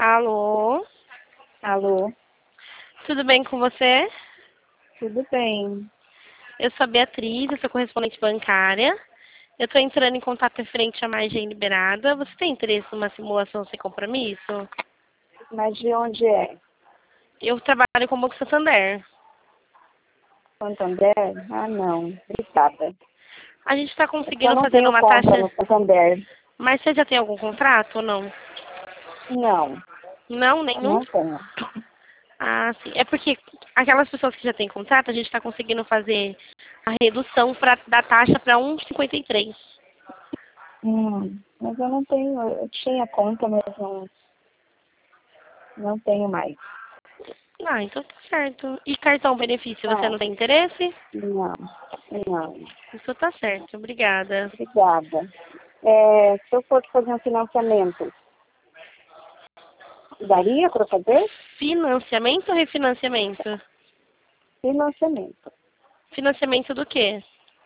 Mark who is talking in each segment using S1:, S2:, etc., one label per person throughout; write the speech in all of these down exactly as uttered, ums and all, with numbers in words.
S1: Alô?
S2: Alô?
S1: Tudo bem com você?
S2: Tudo bem.
S1: Eu sou a Beatriz, eu sou correspondente bancária. Eu estou entrando em contato referente à margem liberada. Você tem interesse numa simulação sem compromisso?
S2: Mas de onde é?
S1: Eu trabalho com o Banco Santander.
S2: Santander? Ah, não. Obrigada.
S1: A gente está
S2: Eu
S1: conseguindo
S2: não
S1: fazer
S2: tenho
S1: uma
S2: conta
S1: taxa...
S2: no Santander.
S1: Mas você já tem algum contrato ou não?
S2: Não,
S1: Não, nenhum?
S2: não tenho.
S1: Ah, sim. É porque aquelas pessoas que já têm contrato, a gente está conseguindo fazer a redução pra, da taxa para um vírgula cinquenta e três.
S2: Hum, mas eu não tenho. Eu tinha conta, mas não, não tenho mais.
S1: Ah, então tá certo. E cartão benefício, você
S2: Ah,
S1: não tem interesse?
S2: não, não.
S1: Isso tá certo, obrigada.
S2: Obrigada. É, se eu fosse fazer um financiamento, daria para fazer?
S1: Financiamento ou refinanciamento?
S2: Financiamento.
S1: Financiamento do quê?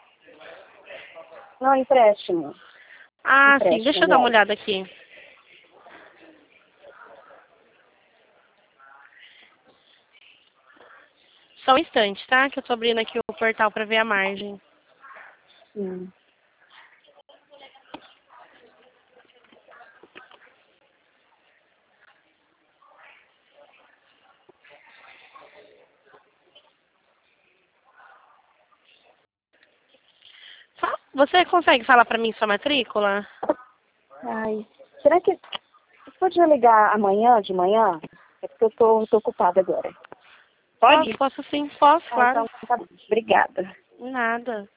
S2: Não, empréstimo.
S1: Ah, sim, deixa
S2: Empréstimo,
S1: eu dar uma
S2: aliás.
S1: olhada aqui. Só um instante, tá? Que eu tô abrindo aqui o portal para ver a margem.
S2: Sim.
S1: Fa- Você consegue falar para mim sua matrícula?
S2: Ai, será que você pode ligar amanhã, de manhã? É porque eu tô, tô ocupada agora.
S1: Posso,
S2: Pode?
S1: posso sim, posso,
S2: Ah,
S1: claro.
S2: então tá bom. Obrigada.
S1: Nada.